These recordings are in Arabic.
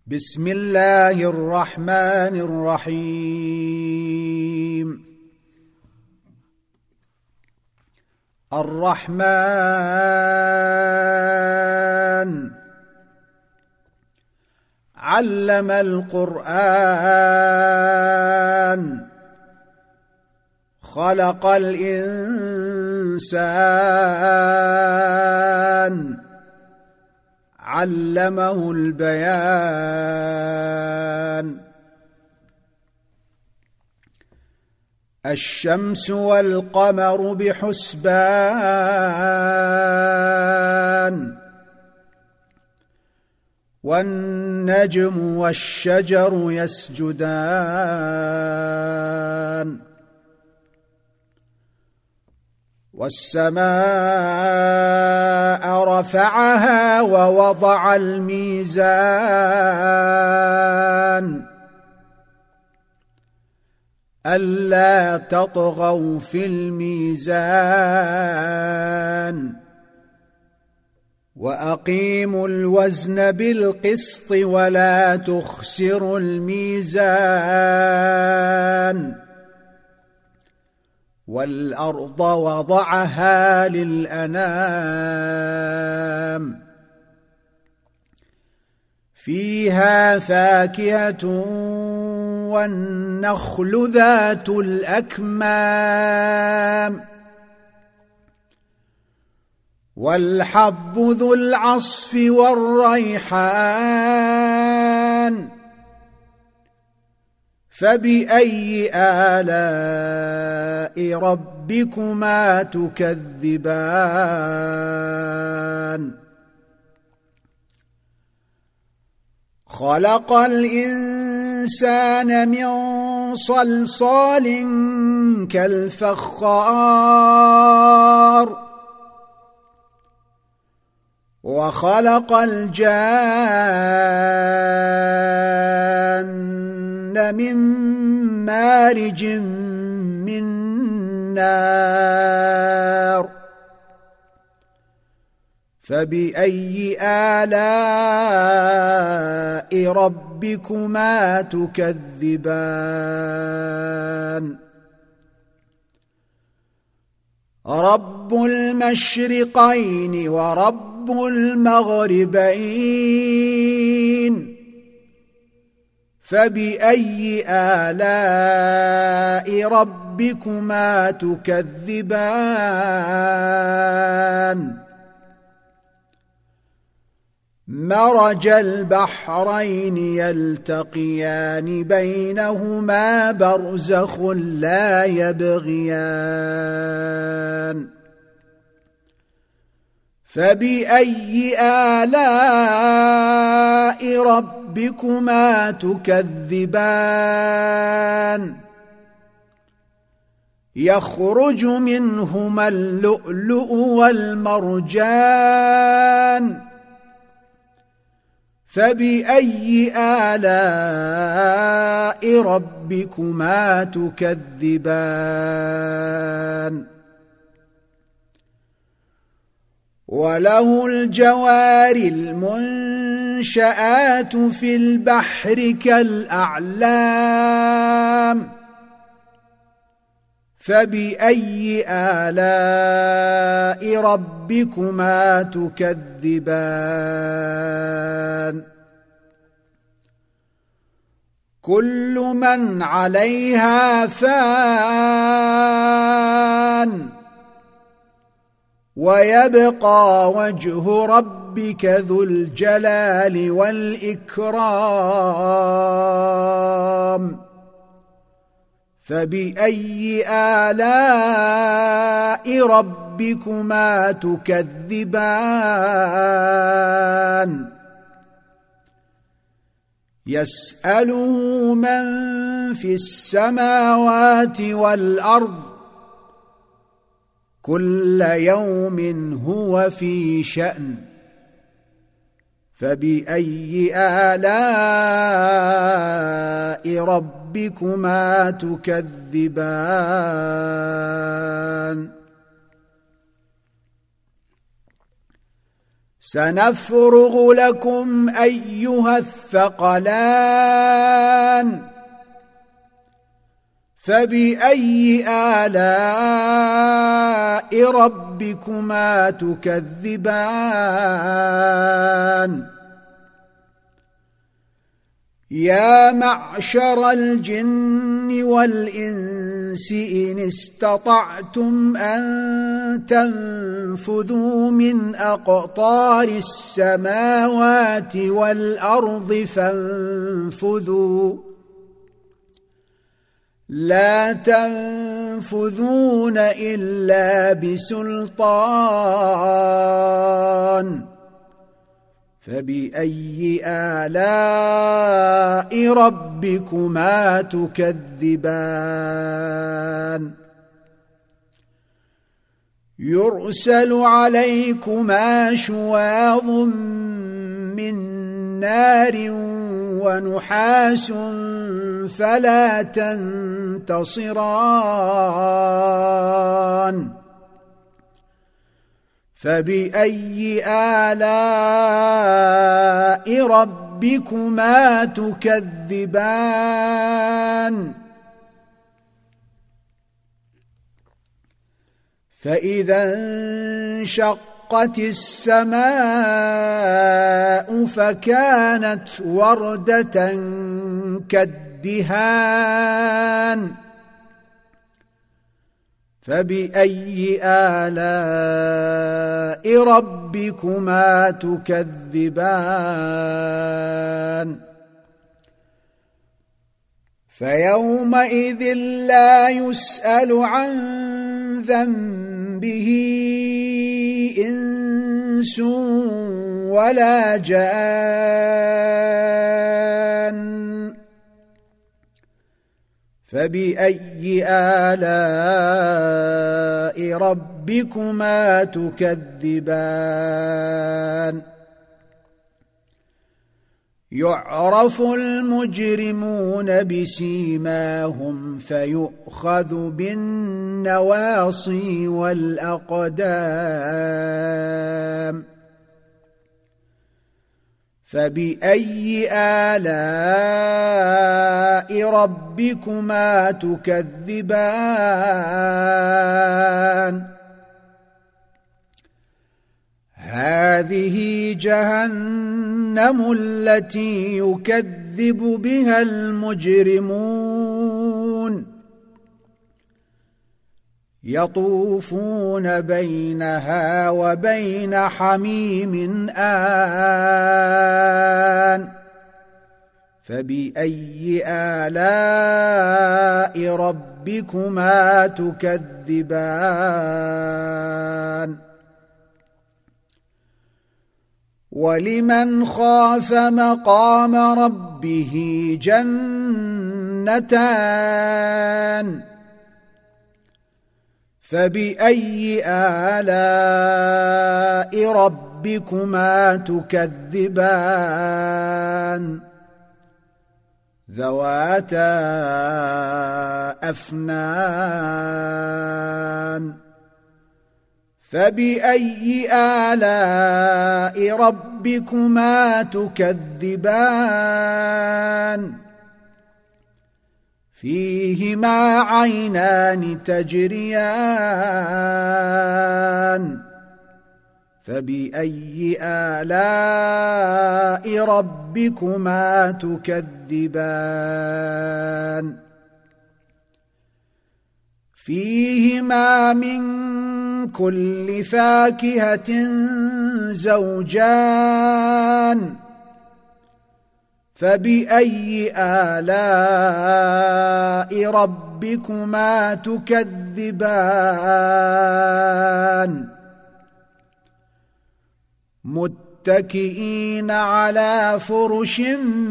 بسم الله الرحمن الرحيم الرحمن علم القرآن خلق الإنسان علمه البيان الشمس والقمر بحسبان والنجم والشجر يسجدان والسماء رفعها ووضع الميزان ألا تطغوا في الميزان وأقيموا الوزن بالقسط ولا تخسروا الميزان والأرض وضعها للأنام فيها فاكهة والنخل ذات الأكمام والحب ذو العصف والريحان فبأي آلاء ربكما تكذبان خلق الإنسان من صلصال كالفخار وخلق الجان من مارج من نار فبأي آلاء ربكما تكذبان رب المشرقين ورب المغربين فبأي آلاء ربكما تكذبان مرج البحرين يلتقيان بينهما برزخ لا يبغيان فبأي آلاء ربكما تكذبان يخرج منهما اللؤلؤ والمرجان فبأي آلاء ربكما تكذبان وله الجوار المنشآت في البحر كالأعلام فبأي آلاء ربكما تكذبان كل من عليها فان ويبقى وجه ربك ذو الجلال والإكرام فبأي آلاء ربكما تكذبان يسأله من في السماوات والأرض كل يوم هو في شأن فبأي آلاء ربكما تكذبان سنفرغ لكم أيها الثقلان فبأي آلاء ربكما تكذبان يا معشر الجن والإنس إن استطعتم أن تنفذوا من أقطار السماوات والأرض فانفذوا لا تنفذون إلا بسلطان فبأي آلاء ربكما تكذبان يرسل عليكما شواظ من نار ونحاس فلا تنتصران فبأي آلاء ربكما تكذبان فإذا انشقت السماء فكانت وردة كالدهان فبأي آلاء ربكما تكذبان فيومئذ لا يسأل عن ذنبه إنس ولا جان فبأي آلاء ربكما تكذبان يعرف المجرمون بسيماهم فيؤخذ بالنواصي والأقدام فبأي آلاء ربكما تكذبان هذه جهنم التي يكذب بها المجرمون يطوفون بينها وبين حميم آن فبأي آلاء ربكما تكذبان ولمن خاف مقام ربه جنتان فبأي آلاء ربكما تكذبان ذواتا أفنان فبأي آلاء ربكما تكذبان فيهما عينان تجريان فبأي آلاء ربكما تكذبان فيهما من كل فاكهة زوجان فبأي آلاء ربكما تكذبان متكئين على فرش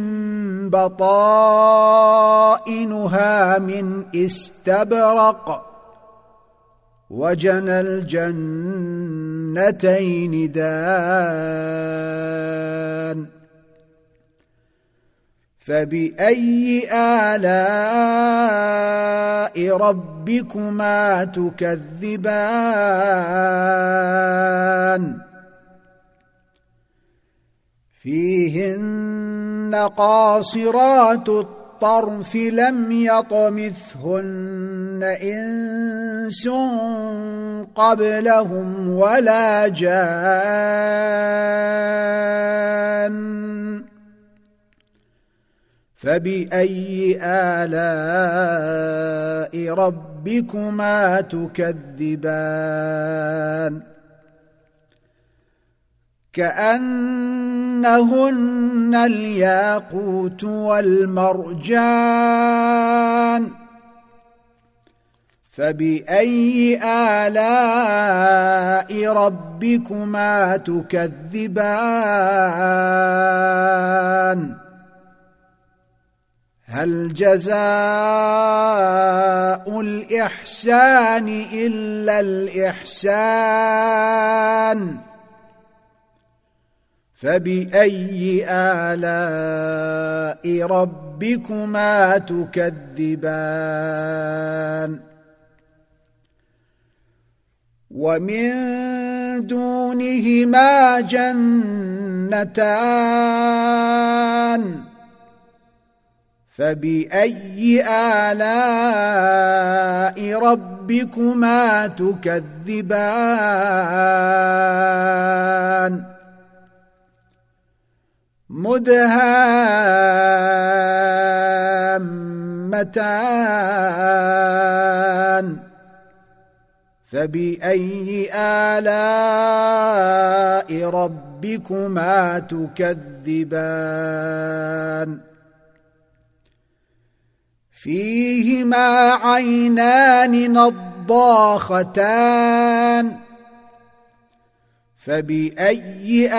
بطائنها من استبرق وجنى الجنتين دان فبأي آلاء ربكما تكذبان فيهن قاصرات الطرف لم يطمثهن إنس قبلهم ولا جان فبأي آلاء ربكما تكذبان كأنهن الياقوت والمرجان فبأي آلاء ربكما تكذبان هل جزاء الإحسان إلا الإحسان فبأي آلاء ربكما تكذبان ومن دونهما جنتان فبأي آلاء ربكما تكذبان مدهامتان فبأي آلاء ربكما تكذبان فيهما عينان نضاختان فبأي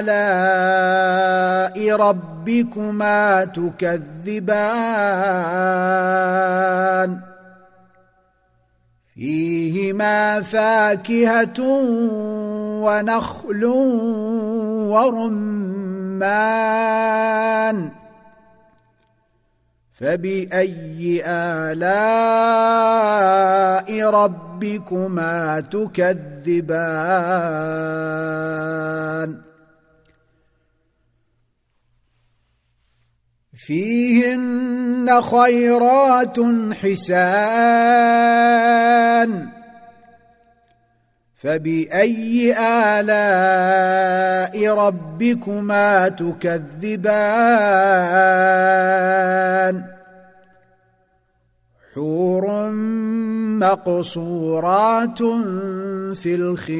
آلاء ربكما تكذبان فيهما فاكهة ونخل ورمان فبأي آلاء ربكما تكذبان فيهن خيرات حسان فبأي آلاء ربكما تكذبان حور مقصورات في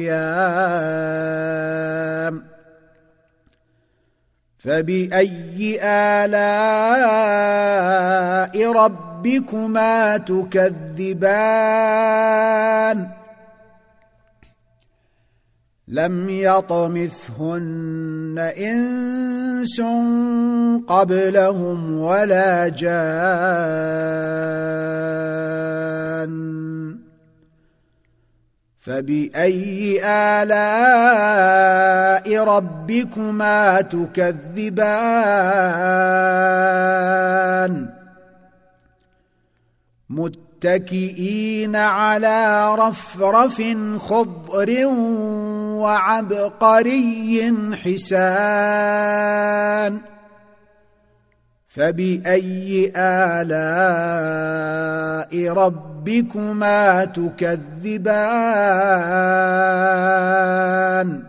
الخيام فبأي آلاء ربكما تكذبان لم يطمثهن إنس قبلهم ولا جان فبأي آلاء ربكما تكذبان متكئين على رفرف خضر وعبقري حسان فبأي آلاء ربكما تكذبان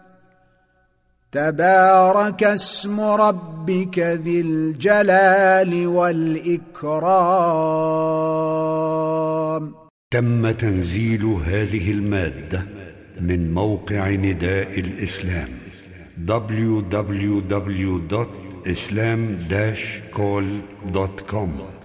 تبارك اسم ربك ذي الجلال والإكرام. تم تنزيل هذه المادة من موقع نداء الإسلام www.islam-call.com